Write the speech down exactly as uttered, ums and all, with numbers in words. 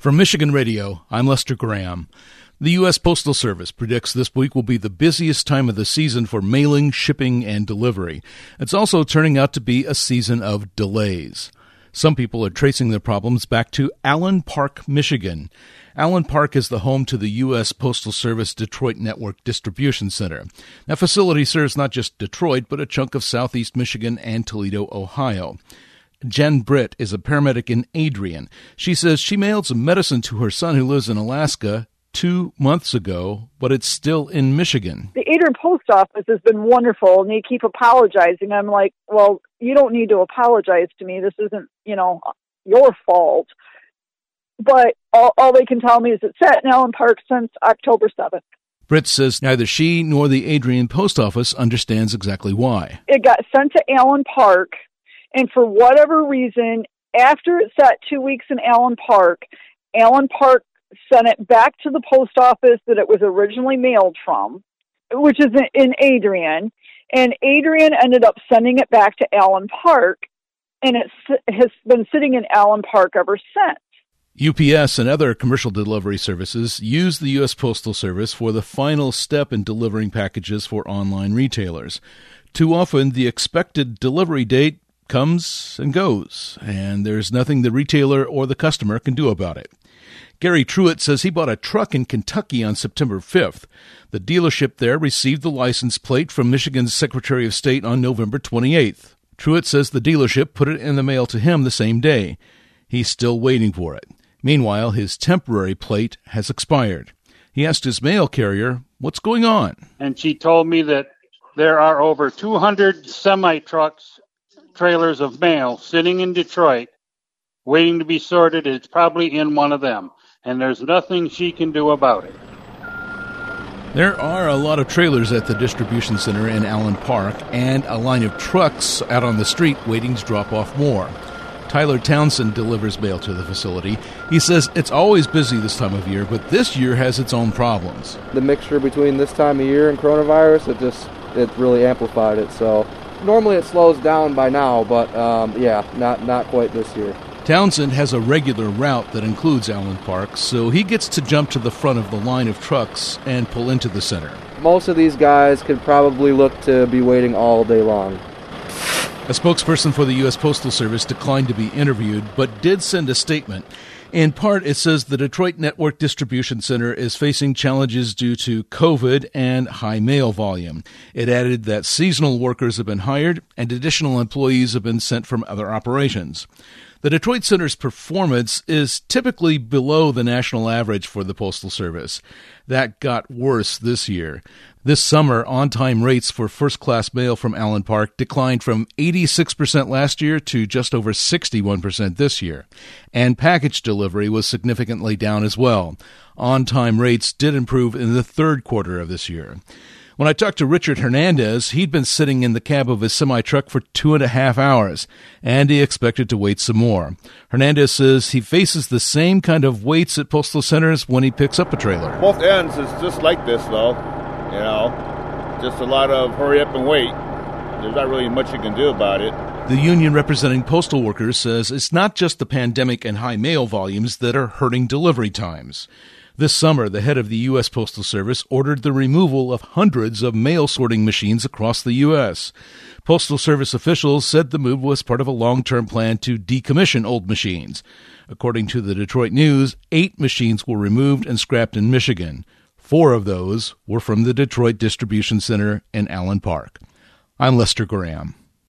From Michigan Radio, I'm Lester Graham. The U S Postal Service predicts this week will be the busiest time of the season for mailing, shipping, and delivery. It's also turning out to be a season of delays. Some people are tracing their problems back to Allen Park, Michigan. Allen Park is the home to the U S Postal Service Detroit Network Distribution Center. That facility serves not just Detroit, but a chunk of southeast Michigan and Toledo, Ohio. Jen Britt is a paramedic in Adrian. She says she mailed some medicine to her son who lives in Alaska two months ago, but it's still in Michigan. The Adrian post office has been wonderful, and they keep apologizing. I'm like, well, you don't need to apologize to me. This isn't, you know, your fault. But all, all they can tell me is it's sat in Allen Park since October seventh. Britt says neither she nor the Adrian post office understands exactly why. It got sent to Allen Park, and for whatever reason, after it sat two weeks in Allen Park, Allen Park sent it back to the post office that it was originally mailed from, which is in Adrian, and Adrian ended up sending it back to Allen Park, and it has been sitting in Allen Park ever since. U P S and other commercial delivery services use the U S Postal Service for the final step in delivering packages for online retailers. Too often, the expected delivery date comes and goes, and there's nothing the retailer or the customer can do about it. Gary Truitt says he bought a truck in Kentucky on September fifth. The dealership there received the license plate from Michigan's Secretary of State on November twenty-eighth. Truitt says the dealership put it in the mail to him the same day. He's still waiting for it. Meanwhile, his temporary plate has expired. He asked his mail carrier, what's going on? And she told me that there are over two hundred semi-trucks, trailers of mail sitting in Detroit waiting to be sorted. It's probably in one of them, and there's nothing she can do about it. There are a lot of trailers at the distribution center in Allen Park and a line of trucks out on the street waiting to drop off more. Tyler Townsend delivers mail to the facility. He says it's always busy this time of year, but this year has its own problems. The mixture between this time of year and coronavirus, it just it really amplified it. So normally it slows down by now, but um, yeah, not, not quite this year. Townsend has a regular route that includes Allen Park, so he gets to jump to the front of the line of trucks and pull into the center. Most of these guys could probably look to be waiting all day long. A spokesperson for the U S Postal Service declined to be interviewed, but did send a statement. In part, it says the Detroit Network Distribution Center is facing challenges due to COVID and high mail volume. It added that seasonal workers have been hired and additional employees have been sent from other operations. The Detroit Center's performance is typically below the national average for the Postal Service. That got worse this year. This summer, on-time rates for first-class mail from Allen Park declined from eighty-six percent last year to just over sixty-one percent this year. And package delivery was significantly down as well. On-time rates did improve in the third quarter of this year. When I talked to Richard Hernandez, he'd been sitting in the cab of his semi-truck for two and a half hours, and he expected to wait some more. Hernandez says he faces the same kind of waits at postal centers when he picks up a trailer. Both ends is just like this, though. You know, just a lot of hurry up and wait. There's not really much you can do about it. The union representing postal workers says it's not just the pandemic and high mail volumes that are hurting delivery times. This summer, the head of the U S Postal Service ordered the removal of hundreds of mail sorting machines across the U S Postal Service officials said the move was part of a long-term plan to decommission old machines. According to the Detroit News, eight machines were removed and scrapped in Michigan. Four of those were from the Detroit Distribution Center in Allen Park. I'm Lester Graham.